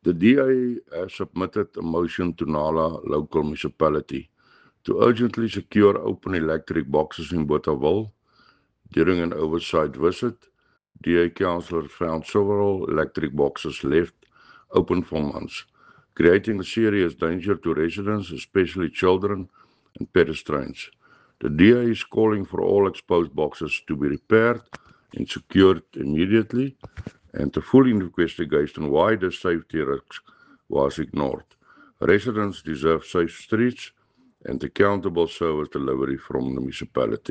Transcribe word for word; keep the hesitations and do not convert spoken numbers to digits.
The D A has submitted a motion to Nala local municipality to urgently secure open electric boxes in Botawil. During an oversight visit, D A councillors found several electric boxes left open for months, creating a serious danger to residents, especially children and pedestrians. The D A is calling for all exposed boxes to be repaired and secured immediately, and a full investigation why the safety risk was ignored. Residents deserve safe streets and accountable service delivery from the municipality.